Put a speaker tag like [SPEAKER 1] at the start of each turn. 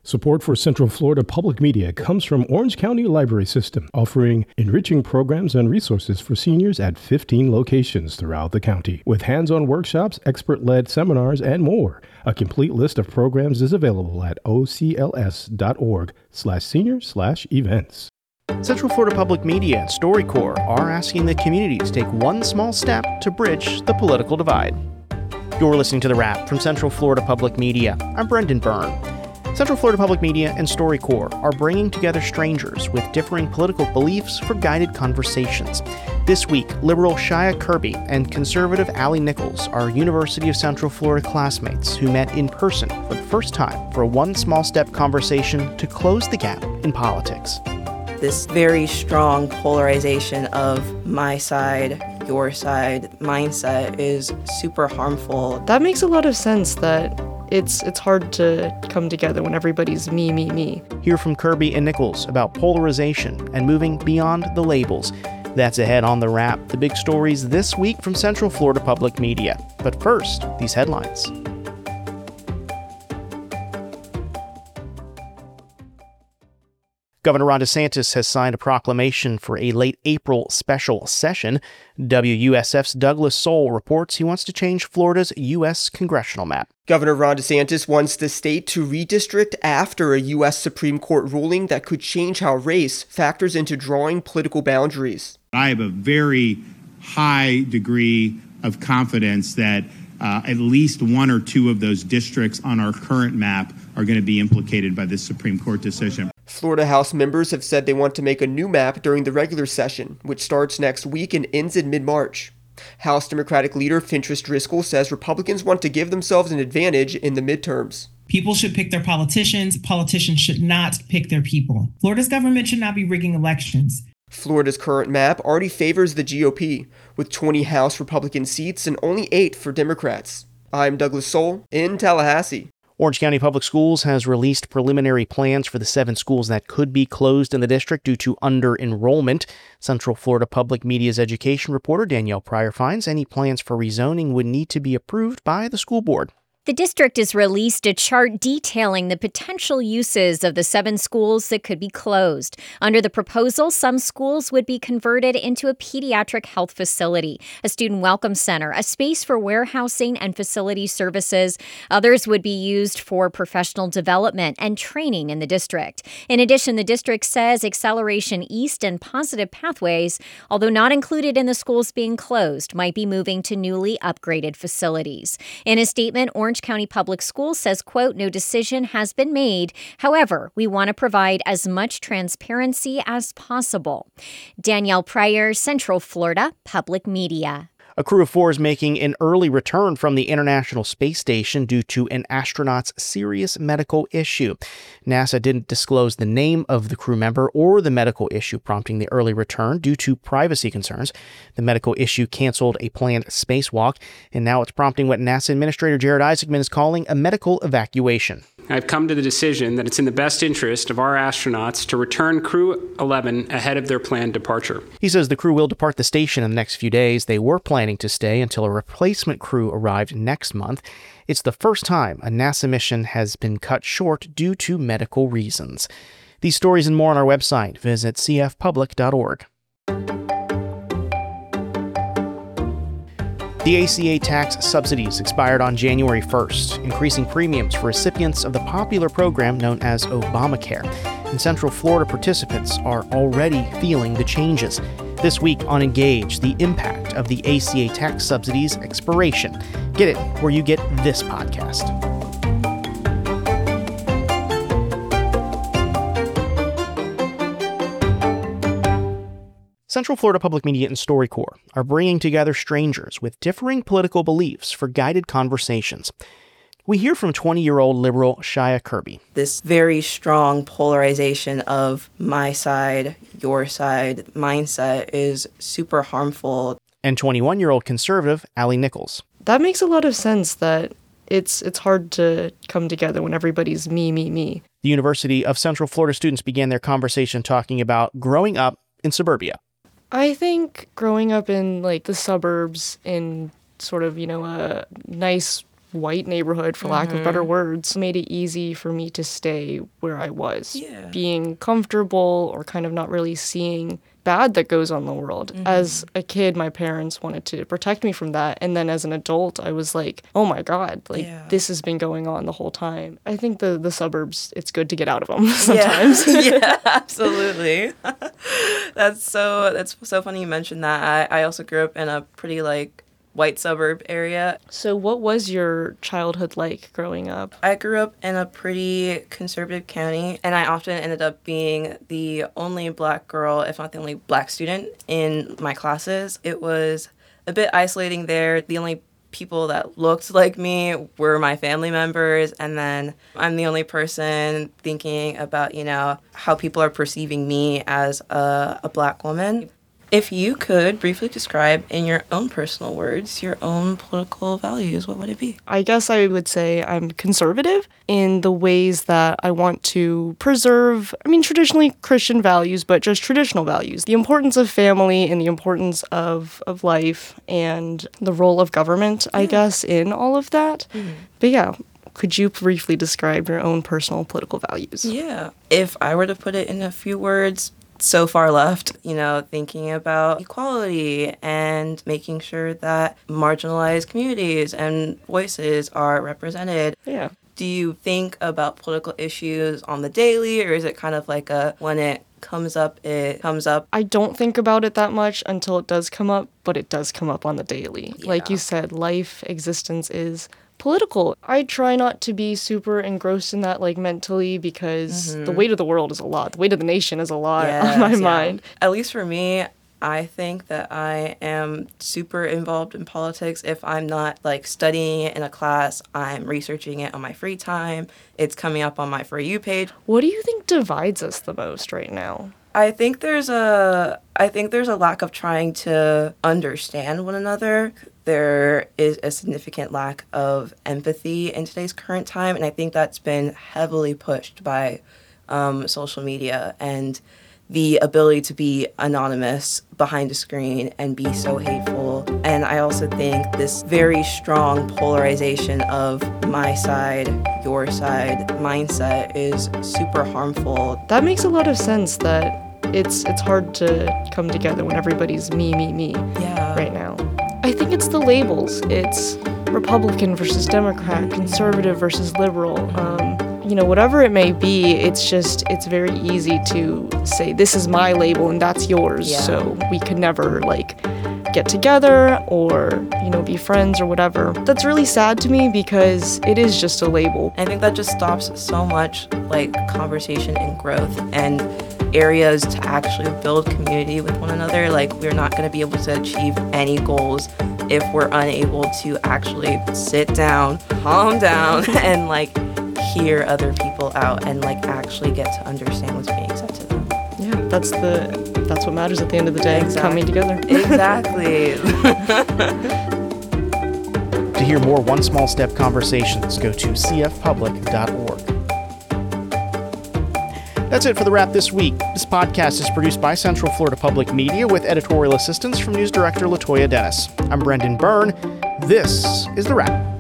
[SPEAKER 1] Support for Central Florida Public Media comes from Orange County Library System, offering enriching programs and resources for seniors at 15 locations throughout the county, with hands-on workshops, expert-led seminars, and more. A complete list of programs is available at ocls.org/senior/events.
[SPEAKER 2] Central Florida Public Media and StoryCorps are asking the community to take one small step to bridge the political divide. You're listening to The Wrap from Central Florida Public Media. I'm Brendan Byrne. Central Florida Public Media and StoryCorps are bringing together strangers with differing political beliefs for guided conversations. This week, liberal Shia Kirby and conservative Allie Nichols are University of Central Florida classmates who met in person for the first time for a one small step conversation to close the gap in politics.
[SPEAKER 3] This very strong polarization of my side, your side, mindset is super harmful.
[SPEAKER 4] That makes a lot of sense that it's hard to come together when everybody's me, me, me.
[SPEAKER 2] Hear from Kirby and Nichols about polarization and moving beyond the labels. That's ahead on The Wrap, the big stories this week from Central Florida Public Media. But first, these headlines. Governor Ron DeSantis has signed a proclamation for a late April special session. WUSF's Douglas Soul reports he wants to change Florida's U.S. congressional map.
[SPEAKER 5] Governor Ron DeSantis wants the state to redistrict after a U.S. Supreme Court ruling that could change how race factors into drawing political boundaries.
[SPEAKER 6] I have a very high degree of confidence that at least one or two of those districts on our current map are going to be implicated by this Supreme Court decision.
[SPEAKER 5] Florida House members have said they want to make a new map during the regular session, which starts next week and ends in mid-March. House Democratic leader Fentrice Driscoll says Republicans want to give themselves an advantage in the midterms.
[SPEAKER 7] People should pick their politicians. Politicians should not pick their people. Florida's government should not be rigging elections.
[SPEAKER 5] Florida's current map already favors the GOP, with 20 House Republican seats and only 8 for Democrats. I'm Douglas Soul in Tallahassee.
[SPEAKER 2] Orange County Public Schools has released preliminary plans for the 7 schools that could be closed in the district due to under-enrollment. Central Florida Public Media's education reporter Danielle Pryor finds any plans for rezoning would need to be approved by the school board.
[SPEAKER 8] The district has released a chart detailing the potential uses of the 7 schools that could be closed. Under the proposal, some schools would be converted into a pediatric health facility, a student welcome center, a space for warehousing and facility services. Others would be used for professional development and training in the district. In addition, the district says Acceleration East and Positive Pathways, although not included in the schools being closed, might be moving to newly upgraded facilities. In a statement, Orange County Public Schools says, quote, "No decision has been made. However, we want to provide as much transparency as possible." Danielle Pryor, Central Florida Public Media.
[SPEAKER 2] A crew of 4 is making an early return from the International Space Station due to an astronaut's serious medical issue. NASA didn't disclose the name of the crew member or the medical issue prompting the early return due to privacy concerns. The medical issue canceled a planned spacewalk, and now it's prompting what NASA Administrator Jared Isaacman is calling a medical evacuation.
[SPEAKER 9] I've come to the decision that it's in the best interest of our astronauts to return Crew 11 ahead of their planned departure.
[SPEAKER 2] He says the crew will depart the station in the next few days. They were planning to stay until a replacement crew arrived next month. It's the first time a NASA mission has been cut short due to medical reasons. These stories and more on our website. Visit cfpublic.org. The ACA tax subsidies expired on January 1st, increasing premiums for recipients of the popular program known as Obamacare. And Central Florida participants are already feeling the changes. This week on Engage, the impact of the ACA tax subsidies expiration. Get it where you get this podcast. Central Florida Public Media and StoryCorps are bringing together strangers with differing political beliefs for guided conversations. We hear from 20-year-old liberal Shia Kirby.
[SPEAKER 3] This very strong polarization of my side, your side, mindset is super harmful.
[SPEAKER 2] And 21-year-old conservative Allie Nichols.
[SPEAKER 4] That makes a lot of sense that it's hard to come together when everybody's me, me, me.
[SPEAKER 2] The University of Central Florida students began their conversation talking about growing up in suburbia.
[SPEAKER 4] I think growing up in the suburbs in sort of, a nice white neighborhood, for lack of better words, made it easy for me to stay where I was.
[SPEAKER 3] Yeah.
[SPEAKER 4] Being comfortable or kind of not really seeing bad that goes on in the world. As a kid, my parents wanted to protect me from that. And then as an adult, I was like, oh my God, this has been going on the whole time. I think the suburbs, it's good to get out of them sometimes.
[SPEAKER 3] Yeah, absolutely. That's so funny you mentioned that. I also grew up in a pretty white suburb area.
[SPEAKER 4] So what was your childhood like growing up?
[SPEAKER 3] I grew up in a pretty conservative county, and I often ended up being the only Black girl, if not the only Black student in my classes. It was a bit isolating there. The only people that looked like me were my family members, and then I'm the only person thinking about, how people are perceiving me as a Black woman. If you could briefly describe in your own personal words your own political values, what would it be?
[SPEAKER 4] I guess I would say I'm conservative in the ways that I want to preserve, traditionally Christian values, but just traditional values. The importance of family and the importance of life and the role of government, I guess, in all of that. But yeah, could you briefly describe your own personal political values?
[SPEAKER 3] Yeah. If I were to put it in a few words, so far left, thinking about equality and making sure that marginalized communities and voices are represented.
[SPEAKER 4] Yeah.
[SPEAKER 3] Do you think about political issues on the daily, or is it kind of like when it comes up, it comes up?
[SPEAKER 4] I don't think about it that much until it does come up, but it does come up on the daily. Yeah. Like you said, life, existence is political. I try not to be super engrossed in that mentally, because the weight of the world is a lot. The weight of the nation is a lot on my mind.
[SPEAKER 3] At least for me, I think that I am super involved in politics. If I'm not studying it in a class, I'm researching it on my free time. It's coming up on my For You page.
[SPEAKER 4] What do you think divides us the most right now?
[SPEAKER 3] I think there's a lack of trying to understand one another. There is a significant lack of empathy in today's current time, and I think that's been heavily pushed by social media and the ability to be anonymous behind a screen and be so hateful. And I also think this very strong polarization of my side, your side mindset is super harmful.
[SPEAKER 4] That makes a lot of sense, that it's hard to come together when everybody's me right now. I think it's the labels. It's Republican versus Democrat, conservative versus liberal. Whatever it may be, it's very easy to say, this is my label and that's yours. Yeah. So we could never get together or, be friends or whatever. That's really sad to me, because it is just a label.
[SPEAKER 3] I think that just stops so much conversation and growth and areas to actually build community with one another. We're not going to be able to achieve any goals if we're unable to actually sit down, calm down, and hear other people out and actually get to understand what's being said to them.
[SPEAKER 4] Yeah, that's what matters at the end of the day. Exactly. Coming together.
[SPEAKER 3] Exactly.
[SPEAKER 2] To hear more One Small Step conversations, go to cfpublic.org. That's it for The Wrap this week. This podcast is produced by Central Florida Public Media with editorial assistance from News Director Latoya Dennis. I'm Brendan Byrne. This is The Wrap.